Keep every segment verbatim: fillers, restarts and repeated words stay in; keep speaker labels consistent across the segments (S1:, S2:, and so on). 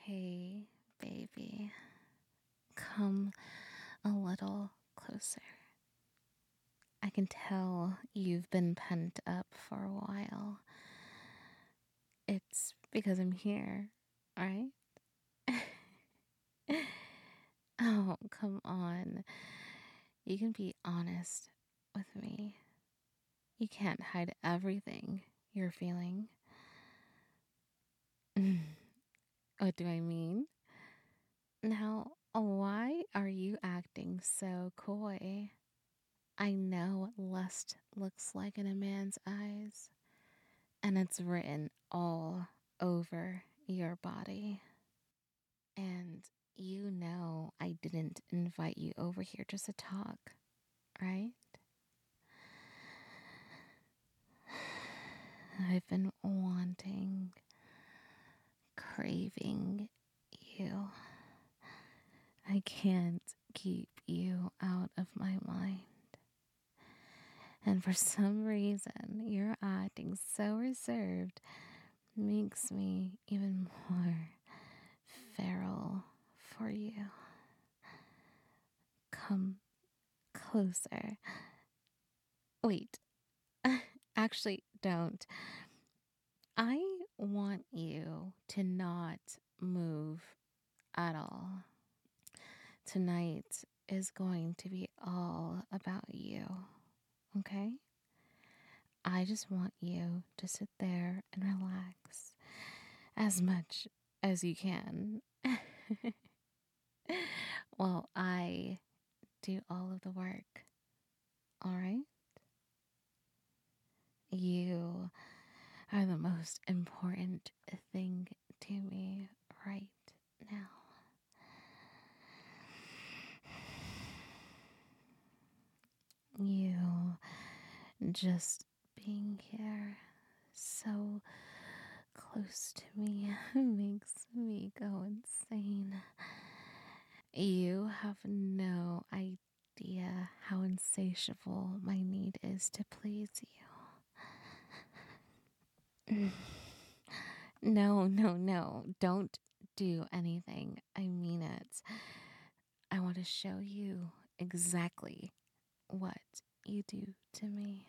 S1: Hey, baby, come a little closer. I can tell you've been pent up for a while. It's because I'm here, right? Oh, come on. You can be honest with me. You can't hide everything you're feeling. What do I mean? Now, why are you acting so coy? I know what lust looks like in a man's eyes, and it's written all over your body. And you know I didn't invite you over here just to talk, right? I've been wanting, craving you. I can't keep you out of my mind. And for some reason, you're acting so reserved makes me even more feral for you. Come closer. Wait, actually, don't. I want you to not move at all. Tonight is going to be all about you, okay? I just want you to sit there and relax as much as you can. Well, I do all of the work, all right? You are the most important thing to me right now. You just being here so close to me makes me go insane. You have no idea how insatiable my need is to please you. No, no, no. Don't do anything. I mean it. I want to show you exactly what you do to me.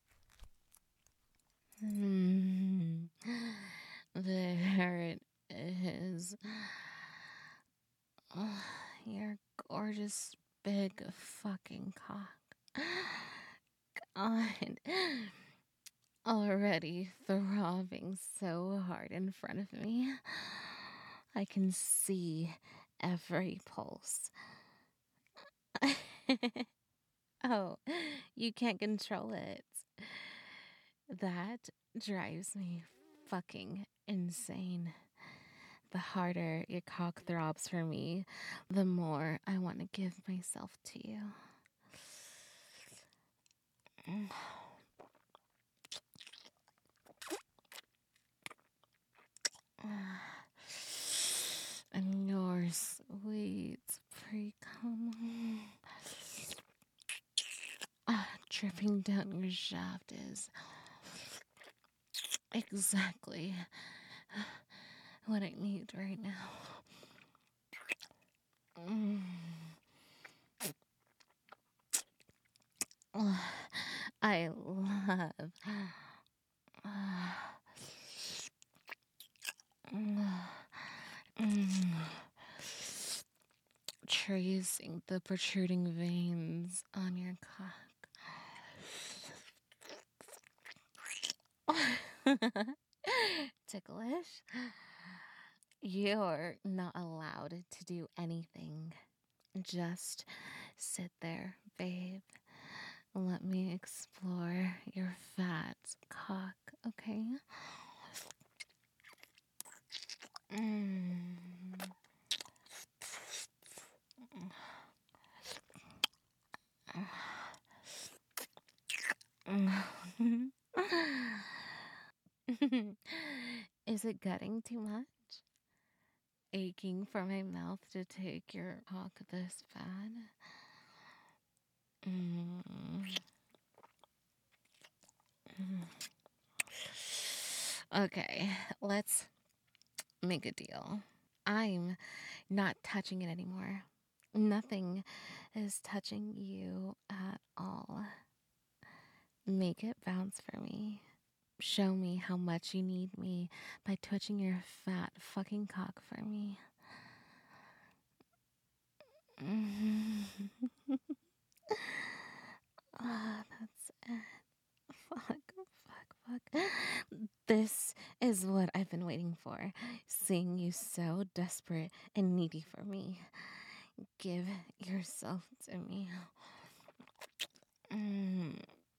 S1: Mm. There it is. Oh, your gorgeous big fucking cock. God. Already throbbing so hard in front of me. I can see every pulse. Oh, you can't control it. That drives me fucking insane. The harder your cock throbs for me, the more I want to give myself to you. And your sweet pre-cum ah, dripping down your shaft is exactly what I need right now. Mm. I love tracing the protruding veins on your cock. Ticklish? You're not allowed to do anything. Just sit there, babe. Let me explore your fat cock, okay? Mm. Is it getting too much? Aching for my mouth to take your cock this bad? Mm. Okay, let's make a deal. I'm not touching it anymore. Nothing is touching you at all. Make it bounce for me. Show me how much you need me by twitching your fat fucking cock for me. Ah, that's it. Fuck, fuck, fuck. This is what I've been waiting for. Seeing you so desperate and needy for me. Give yourself to me. Mm.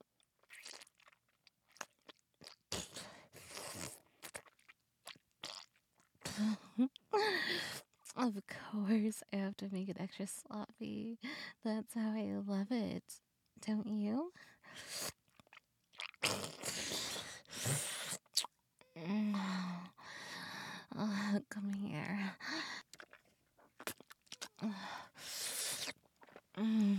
S1: Of course, I have to make it extra sloppy. That's how I love it. Don't you? Mm. Uh, come here. Mm.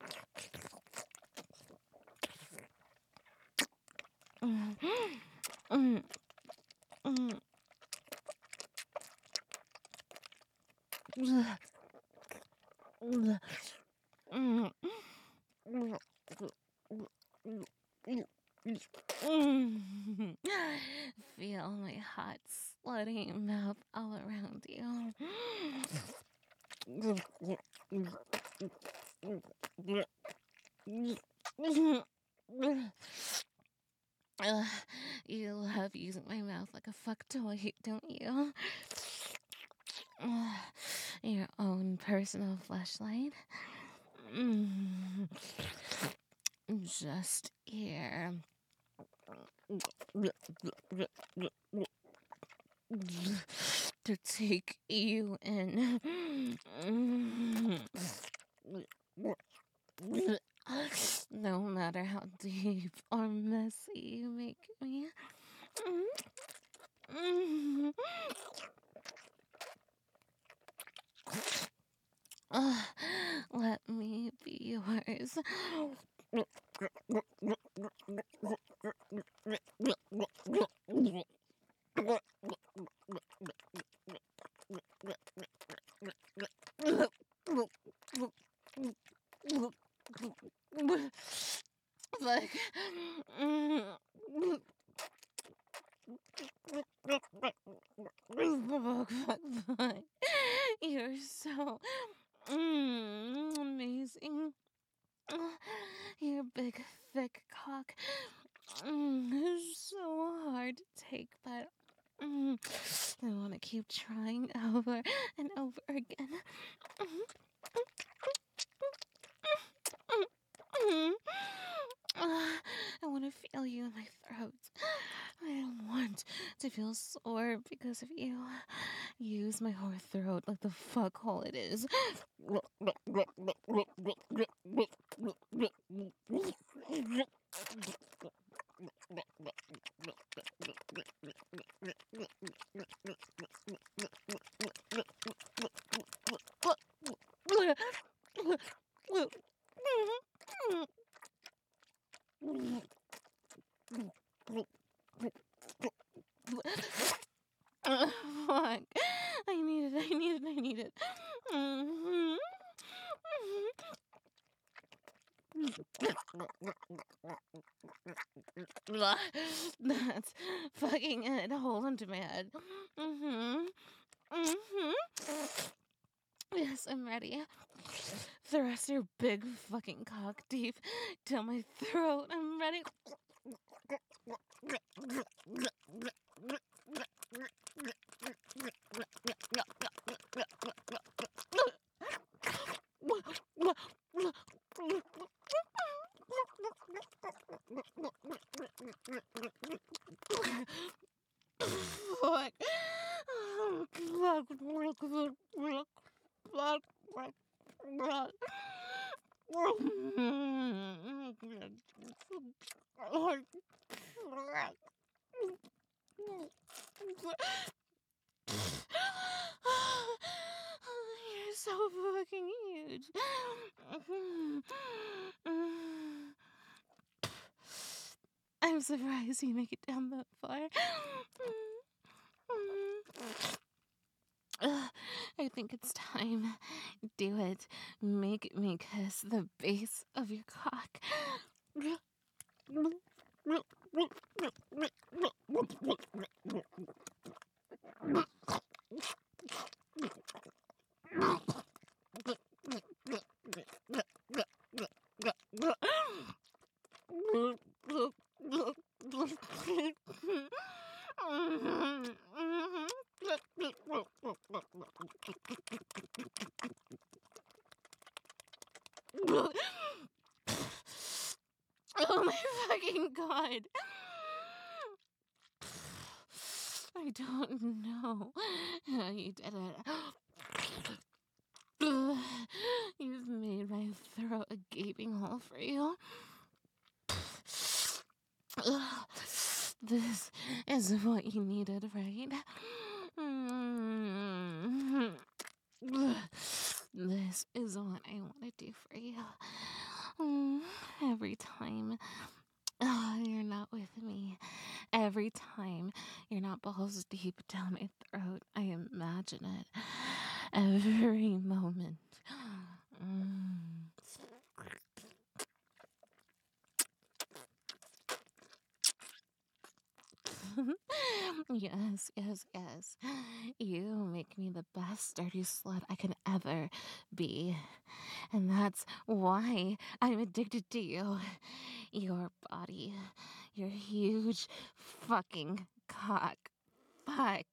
S1: Mm. Mm. Mm. Mm. Mm. Mm. Feel my hot, slutty mouth all around you. Uh, you love using my mouth like a fuck toy, don't you? Uh, your own personal fleshlight. Mm. Just here. To take you in. No matter how deep or messy you make me. Uh, let me be yours. Like, you're so mm, amazing. Your big, thick cock mm, is so hard to take, but mm, I want to keep trying over and over again. I want to feel you in my throat. I don't want to feel sore because of you. Use my whole throat like the fuck hole it is. Uh, fuck. I need it, I need it, I need it. Mhm. That's fucking it. Hold on to my head. Mm-hmm. Mm-hmm. Yes, I'm ready. Thrust your big fucking cock deep down my throat. I'm ready. Fuck. You're so fucking huge. I'm surprised you make it down that far. I think it's time. Do it. Make me kiss the base of your cock. Oh my fucking god. I don't know how you did it. You've made my throat a gaping hole for you. This is what you needed, right? This is what I want to do for you. Every time oh, you're not with me, every time you're not balls deep down my throat, I imagine it every moment. Mm. Yes, yes, yes. You make me the best dirty slut I can ever be. And that's why I'm addicted to you. Your body. Your huge fucking cock. Fuck.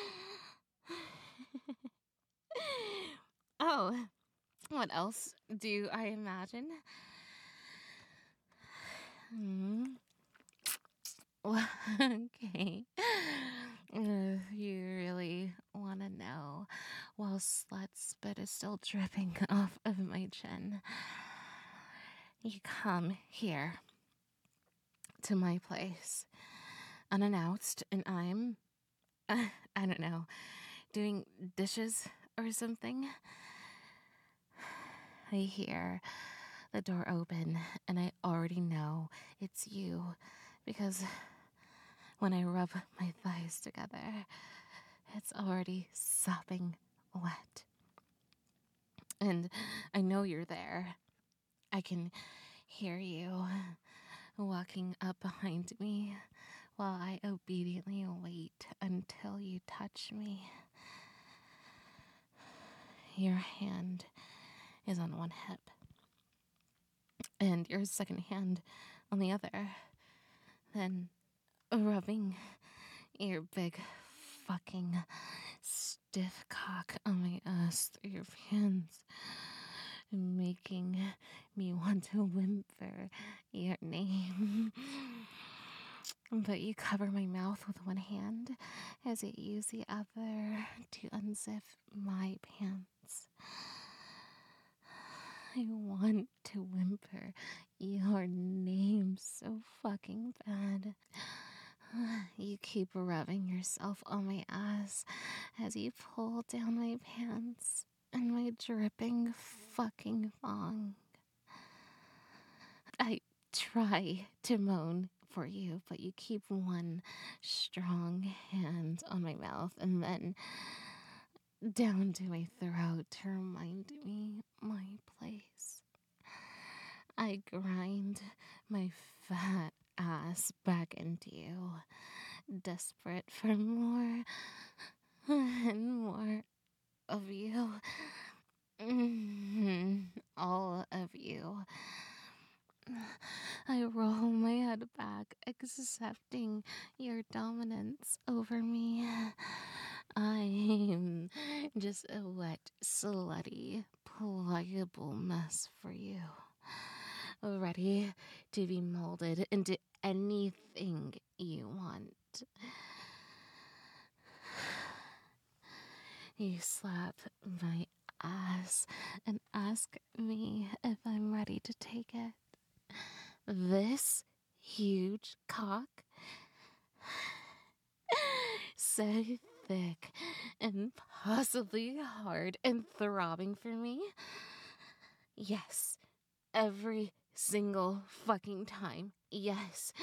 S1: Oh, what else do I imagine? Hmm. Well, okay. If you really want to know, while slut spit is still dripping off of my chin, you come here to my place unannounced, and I'm, uh, I don't know, doing dishes or something. I hear the door open, and I already know it's you because when I rub my thighs together, it's already sopping wet. And I know you're there. I can hear you walking up behind me while I obediently wait until you touch me. Your hand is on one hip, and your second hand on the other. Then rubbing your big fucking stiff cock on my ass through your pants, making me want to whimper your name. But you cover my mouth with one hand as I use the other to unzip my pants. I want to whimper your name so fucking bad. You keep rubbing yourself on my ass as you pull down my pants and my dripping fucking thong. I try to moan for you, but you keep one strong hand on my mouth and then down to my throat to remind me my place. I grind my fat ass back into you, desperate for more and more of you. Mm, all of you. I roll my head back, accepting your dominance over me. I'm just a wet, slutty, pliable mess for you. Ready to be molded into anything you want. You slap my ass and ask me if I'm ready to take it. This huge cock, so thick and possibly hard and throbbing for me. Yes, every single fucking time. Yes.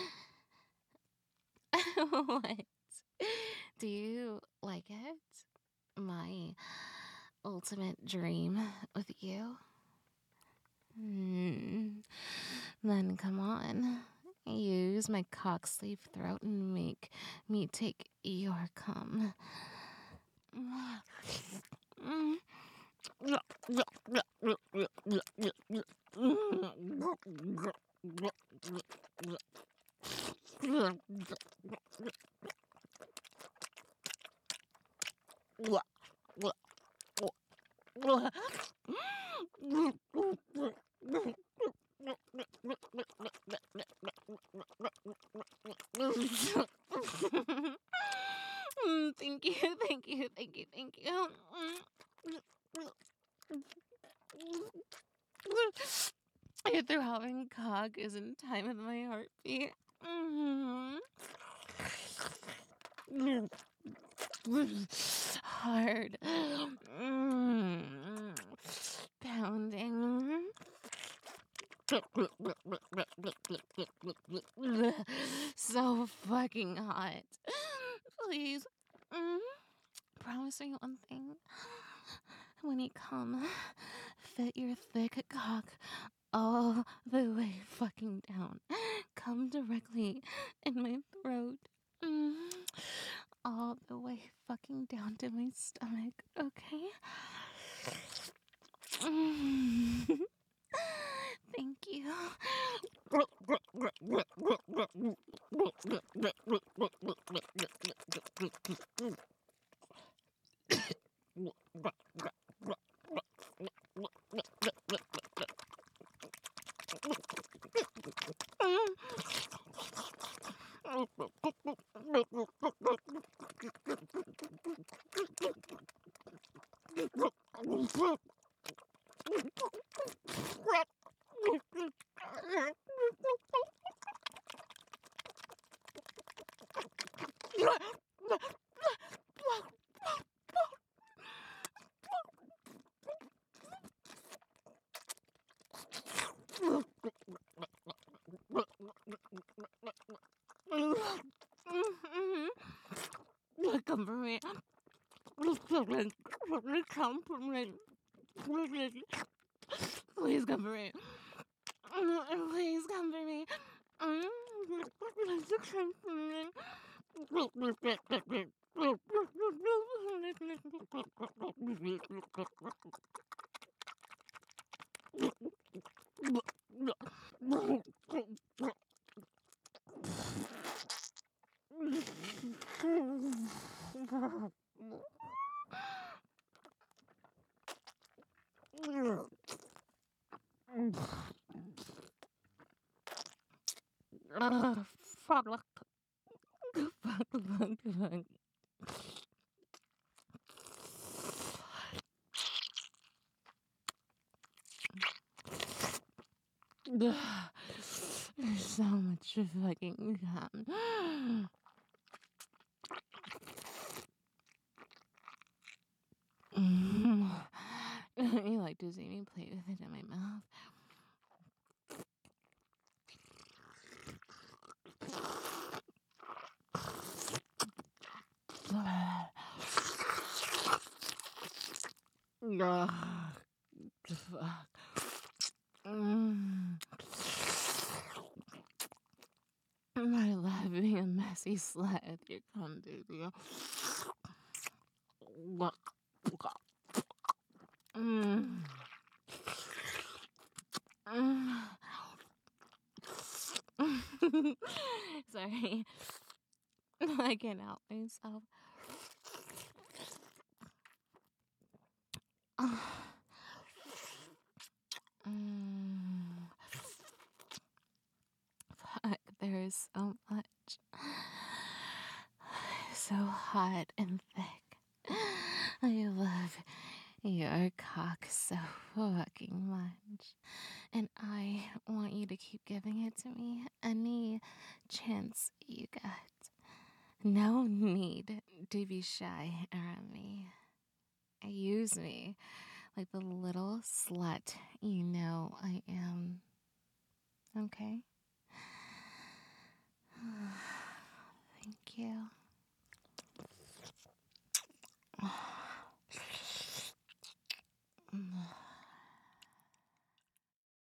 S1: What? Do you like it? My ultimate dream with you? Hmm. Then come on. Use my cock sleeve throat and make me take your cum. Mm, thank you, thank you, thank you, thank you. Your throbbing cock is in time with my heartbeat. Mhm. Hard. Mm. Pounding. So fucking hot. Please. Mm. Promise me one thing. When you come, fit your thick cock all the way fucking down. Come directly in my throat. Mm. All the way fucking down to my stomach, okay? Mm. Thank you. Come for me. Please come for me. Please, please come for me. Please come for me. Please come for me. Fuck, fuck, fuck, fuck. There's so much fucking cum. You like to see me play with it in my mouth. Ugh, fuck. Mm. I love being a messy slut with your cum, baby. Mm. Mm. Sorry. I can't help myself. Mm. Fuck, there is so much. So hot and thick. I love your cock so fucking much. And I want you to keep giving it to me any chance you get. No need to be shy around me. Use me like the little slut you know I am. Okay? Thank you.